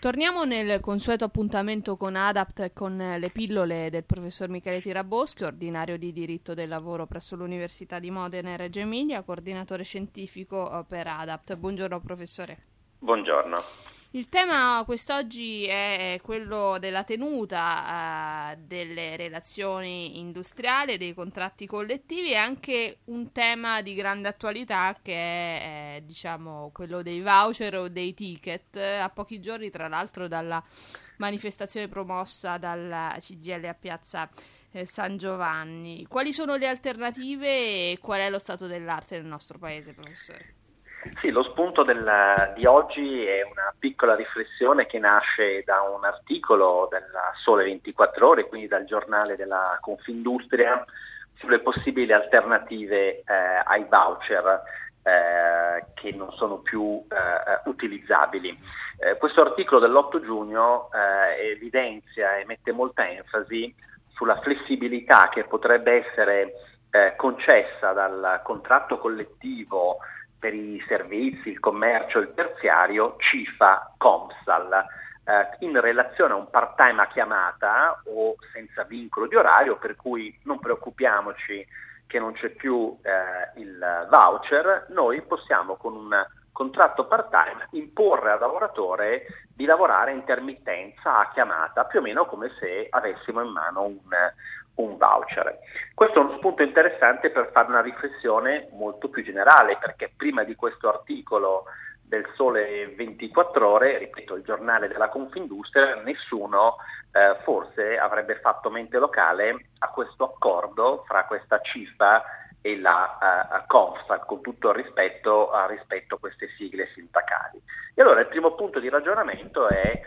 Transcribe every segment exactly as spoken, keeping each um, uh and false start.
Torniamo nel consueto appuntamento con ADAPT e con le pillole del professor Michele Tiraboschi, ordinario di diritto del lavoro presso l'Università di Modena e Reggio Emilia, coordinatore scientifico per ADAPT. Buongiorno professore. Buongiorno. Il tema quest'oggi è quello della tenuta eh, delle relazioni industriali e dei contratti collettivi, e anche un tema di grande attualità che è eh, diciamo quello dei voucher o dei ticket, a pochi giorni tra l'altro dalla manifestazione promossa dalla C G I L a Piazza eh, San Giovanni. Quali sono le alternative e qual è lo stato dell'arte nel nostro paese, professore? Sì, lo spunto del, di oggi è una piccola riflessione che nasce da un articolo del Sole ventiquattro Ore, quindi dal giornale della Confindustria, sulle possibili alternative eh, ai voucher eh, che non sono più eh, utilizzabili. Eh, questo articolo dell'otto giugno eh, evidenzia e mette molta enfasi sulla flessibilità che potrebbe essere eh, concessa dal contratto collettivo per i servizi, il commercio, il terziario, CIFA, COMSAL, eh, in relazione a un part-time a chiamata o senza vincolo di orario, per cui non preoccupiamoci che non c'è più eh, il voucher, noi possiamo con un contratto part-time imporre al lavoratore di lavorare a intermittenza a chiamata, più o meno come se avessimo in mano un un voucher. Questo è uno spunto interessante per fare una riflessione molto più generale, perché prima di questo articolo del Sole ventiquattro Ore, ripeto, il giornale della Confindustria, nessuno eh, forse avrebbe fatto mente locale a questo accordo fra questa CIFA e la uh, COMSAL, con tutto il rispetto uh, rispetto a queste sigle sindacali. E allora il primo punto di ragionamento è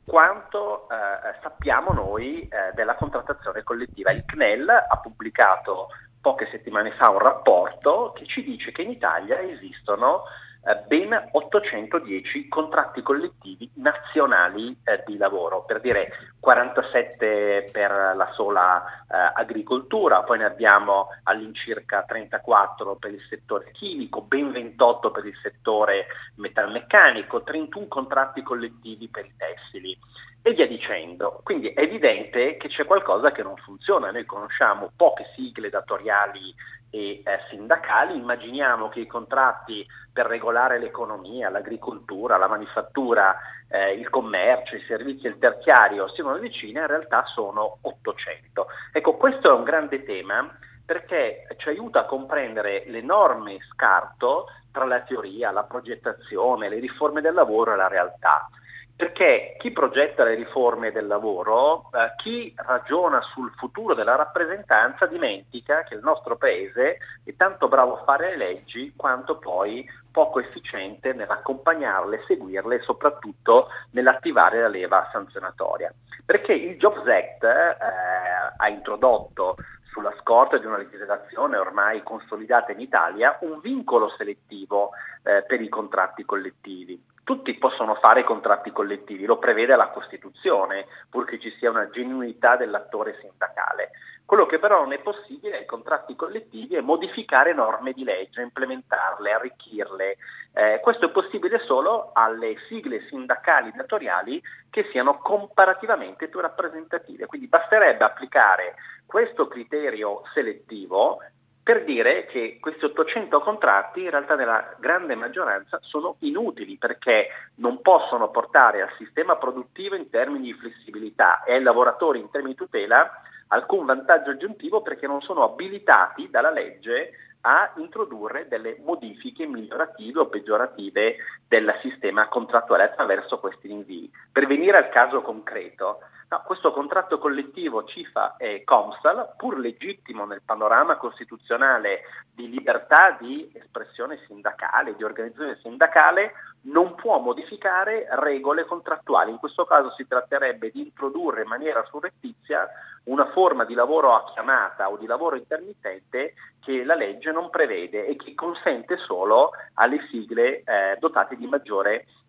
quanto eh, sappiamo noi eh, della contrattazione collettiva. Il C N E L ha pubblicato poche settimane fa un rapporto che ci dice che in Italia esistono eh, ben ottocentodieci contratti collettivi nazionali eh, di lavoro, per dire quarantasette per la sola eh, agricoltura, poi ne abbiamo all'incirca trentaquattro per il settore chimico, ben ventotto per il settore metalmeccanico, trentuno contratti collettivi per i tessili e via dicendo. Quindi è evidente che c'è qualcosa che non funziona. Noi conosciamo poche sigle datoriali e eh, sindacali, immaginiamo che i contratti per regolare l'economia, l'agricoltura, la manifattura, eh, il commercio, i servizi e il terziario siano una decina, in realtà sono ottocento. Ecco, questo è un grande tema perché ci aiuta a comprendere l'enorme scarto tra la teoria, la progettazione, le riforme del lavoro e la realtà. Perché chi progetta le riforme del lavoro, eh, chi ragiona sul futuro della rappresentanza, dimentica che il nostro paese è tanto bravo a fare le leggi quanto poi poco efficiente nell'accompagnarle, seguirle e soprattutto nell'attivare la leva sanzionatoria. Perché il Jobs Act eh, ha introdotto, sulla scorta di una legislazione ormai consolidata in Italia, un vincolo selettivo eh, per i contratti collettivi. Tutti possono fare i contratti collettivi, lo prevede la Costituzione, purché ci sia una genuinità dell'attore sindacale. Quello che però non è possibile ai contratti collettivi è modificare norme di legge, implementarle, arricchirle. Eh, questo è possibile solo alle sigle sindacali datoriali che siano comparativamente più rappresentative. Quindi basterebbe applicare questo criterio selettivo per dire che questi ottocento contratti in realtà nella grande maggioranza sono inutili, perché non possono portare al sistema produttivo in termini di flessibilità e ai lavoratori in termini di tutela alcun vantaggio aggiuntivo, perché non sono abilitati dalla legge a introdurre delle modifiche migliorative o peggiorative del sistema contrattuale attraverso questi rinvii. Per venire al caso concreto, no, questo contratto collettivo CIFA e COMSAL, pur legittimo nel panorama costituzionale di libertà di espressione sindacale, di organizzazione sindacale, non può modificare regole contrattuali. In questo caso si tratterebbe di introdurre in maniera surrettizia una forma di lavoro a chiamata o di lavoro intermittente che la legge non prevede e che consente solo alle sigle eh, dotate di maggiore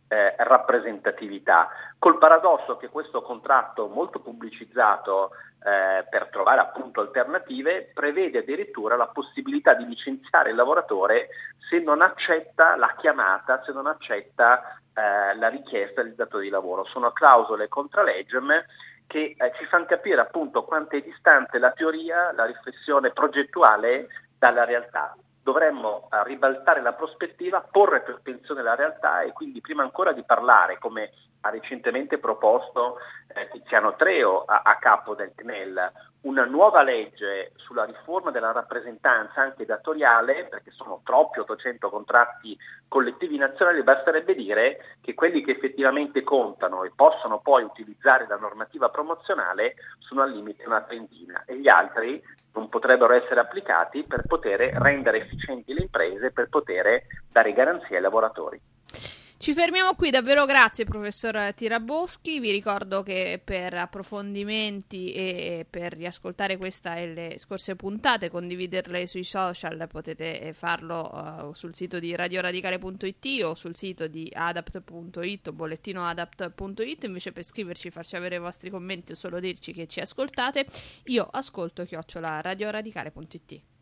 eh, rappresentatività, col paradosso che questo contratto molto pubblicizzato eh, per trovare appunto alternative prevede addirittura la possibilità di licenziare il lavoratore se non accetta la chiamata, se non accetta eh, la richiesta del datore di lavoro. Sono clausole contra legem che eh, ci fanno capire appunto quanto è distante la teoria, la riflessione progettuale dalla realtà. Dovremmo eh, ribaltare la prospettiva, porre per attenzione la realtà e quindi prima ancora di parlare, come ha recentemente proposto eh, Tiziano Treo a, a capo del C N E L, una nuova legge sulla riforma della rappresentanza anche datoriale, perché sono troppi ottocento contratti collettivi nazionali, basterebbe dire che quelli che effettivamente contano e possono poi utilizzare la normativa promozionale sono al limite una trentina e gli altri non potrebbero essere applicati per poter rendere efficienti le imprese, per poter dare garanzie ai lavoratori. Ci fermiamo qui, davvero grazie professor Tiraboschi, vi ricordo che per approfondimenti e per riascoltare questa e le scorse puntate, condividerle sui social, potete farlo uh, sul sito di radio radicale punto it o sul sito di adapt punto it o bollettino adapt punto it. Invece per scriverci, farci avere i vostri commenti o solo dirci che ci ascoltate, io ascolto chiocciola radio radicale punto it.